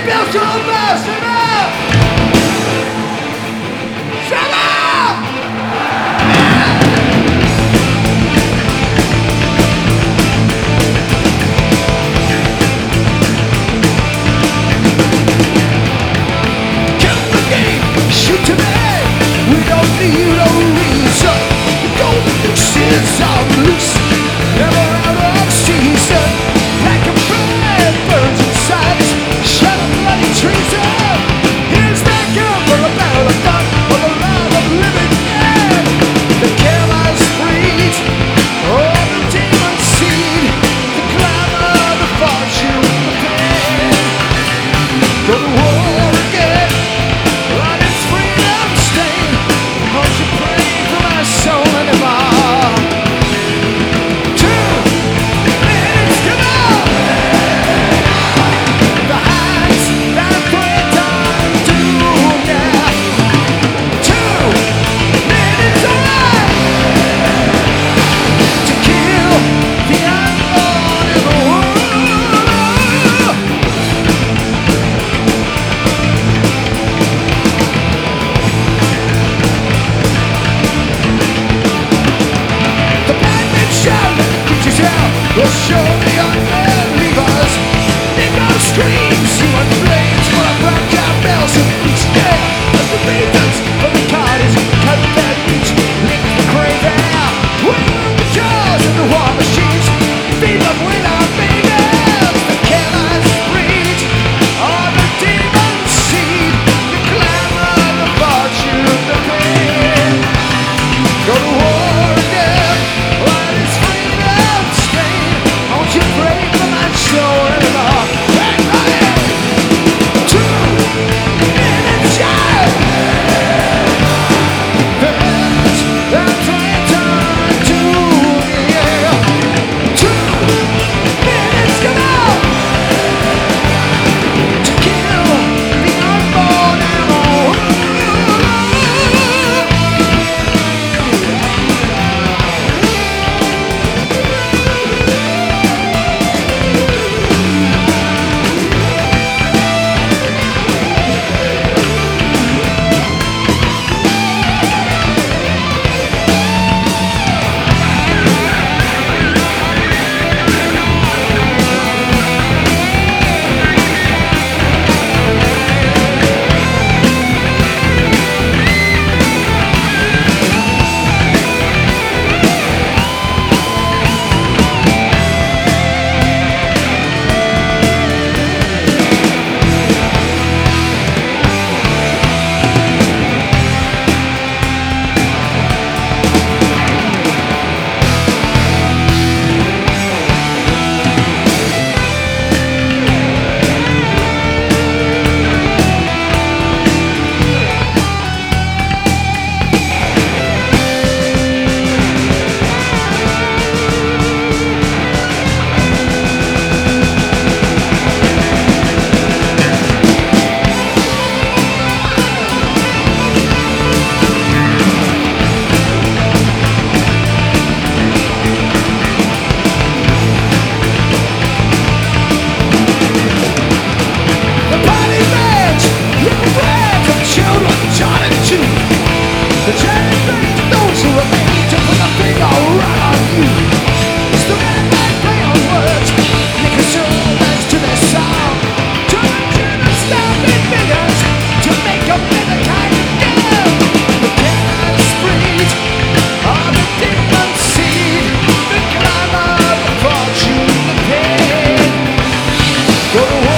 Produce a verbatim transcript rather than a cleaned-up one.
built so fast enough. Shut up! Kill the game, shoot to me. We don't need no reason. The golden nooses are loose. Never out of season. Like a bird burns inside us. Shut up, bloody treason. Here's that girl for a barrel of fun. For the love of living dead. The careless breed. Oh, the demon seed. The glamour, the fortune, the pain. Go to war again. Blood is freedom stain. Won't you pray for my soul anymore? Two minutes to go. The hands that are put on to yeah. Two minutes away to kill the unborn in the world. The bad men shout, the creatures yell, will show the unbelievers. Negro screams, human flames, full of black bells and each day. As the reasons for the carnage, cut that beach, lick the crazy air. We will the jaws of the war machines, feed them with our babies. The careless breed, all the demon seed, the glamour, the fortune, the pain. Go to war again, while it's freedom stain. Won't you pray for my soul anymore? Bang, bang. Two minutes shy. The hands that try to yeah. Two minutes to go to kill the unborn animal. The body rage, little bread from children, John and Jude. The charity brings those who remain to put the finger right on you. It's the red light play on words, make a show that's to their song. To the tune of stomping fingers, to make a better kind of girl. The careless breed, all the demon seed, the glamour, the fortune, the pain. Go to war.